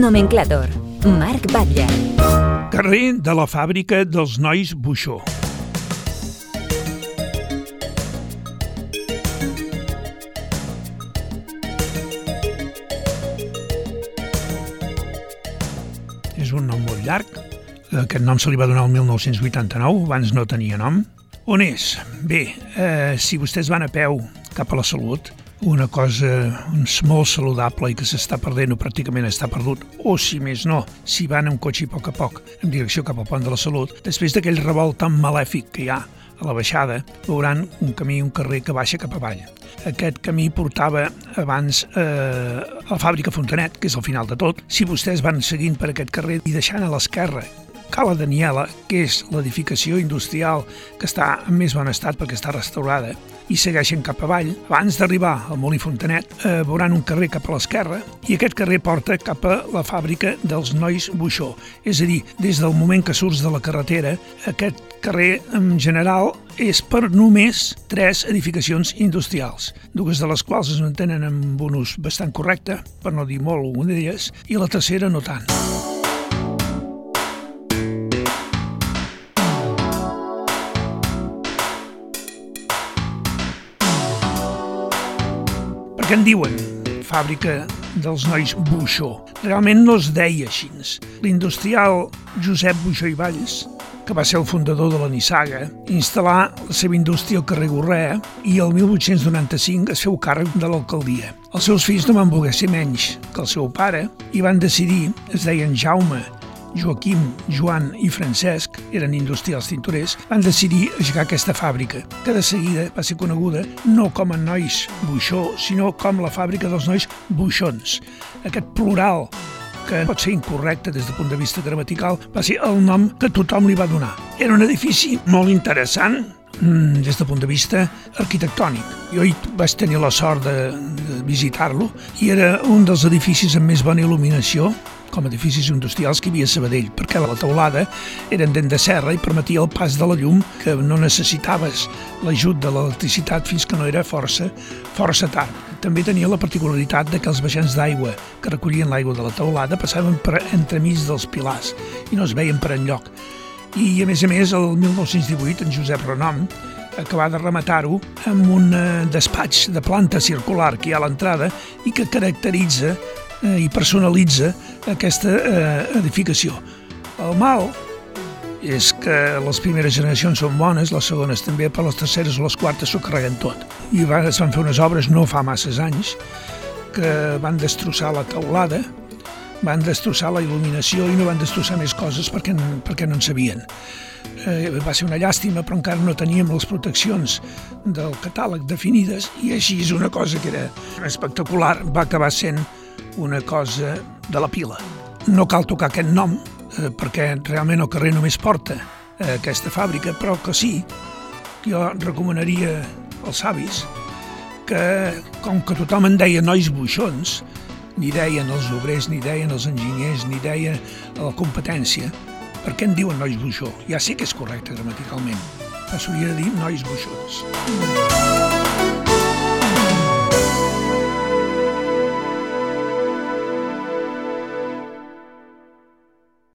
Nomenclàtor. Marc Batlle. Carrer de la fàbrica dels nois Buxó. És un nom molt llarg. Aquest nom se li va donar el 1989, abans no tenia nom. On és? Bé, si vostès van a peu cap a la Salut, una cosa molt saludable i que s'està perdent o pràcticament està perdut, o si més no, si van amb cotxe a poc en direcció cap al pont de la Salut, després d'aquell revolt tan malèfic que hi ha a la baixada, veuran un camí, un carrer que baixa cap avall. Aquest camí portava abans a la fàbrica Fontanet, que és al final de tot. Si vostès van seguint per aquest carrer i deixant a l'esquerra Cala Daniela, que és l'edificació industrial que està en més bon estat perquè està restaurada, i segueixen cap avall, abans d'arribar al Molí Fontanet, veuran un carrer cap a l'esquerra i aquest carrer porta cap a la fàbrica dels nois Buxó. És a dir, des del moment que surts de la carretera, aquest carrer en general és per només 3 edificacions industrials, 2 de les quals es mantenen amb un ús bastant correcte, per no dir molt una d'elles, i la tercera no tant. Què en diuen? Fàbrica dels nois Buxó. Realment no es deia així. L'industrial Josep Buxó i Valls, que va ser el fundador de la Nissaga, instal·là la seva indústria al carrer Gorrea i el 1895 es feu càrrec de l'alcaldia. Els seus fills no van voler ser menys que el seu pare i van decidir, es deien Jaume, Joaquim, Joan i Francesc, eren industrials tintorers, van decidir aixecar aquesta fàbrica, que de seguida va ser coneguda no com a nois Buxó, sinó com la fàbrica dels nois Buxons. Aquest plural, que pot ser incorrecte des del punt de vista gramatical, va ser el nom que tothom li va donar. Era un edifici molt interessant des del punt de vista arquitectònic. Jo hi vaig tenir la sort de visitar-lo i era un dels edificis amb més bona il·luminació com a edificis industrials que hi havia a Sabadell, perquè la teulada era en dent de serra i permetia el pas de la llum, que no necessitaves l'ajut de l'electricitat fins que no era força tard. També tenia la particularitat de que els baixants d'aigua que recollien l'aigua de la teulada passaven per entremig dels pilars i no es veien per enlloc. I a més, el 1918, en Josep Renom acabà de rematar-ho amb un despatx de planta circular que hi ha a l'entrada i que caracteritza i personalitza aquesta edificació. El mal és que les primeres generacions són bones, les segones també, però les terceres o les quartes s'ho carreguen tot. I es van fer unes obres no fa masses anys que van destrossar la teulada, van destrossar la il·luminació i no van destrossar més coses perquè no en sabien. Va ser una llàstima, però encara no teníem les proteccions del catàleg definides i així és una cosa que era espectacular, va acabar sent una cosa de la pila. No cal tocar aquest nom, perquè realment el carrer només porta aquesta fàbrica, però que sí, jo recomanaria als savis que, com que tothom en deia nois buixons, ni deien els obrers, ni deien els enginyers, ni deia la competència, per què en diuen nois buixó? Ja sé que és correcte gramaticalment, però s'hauria de dir nois buixons.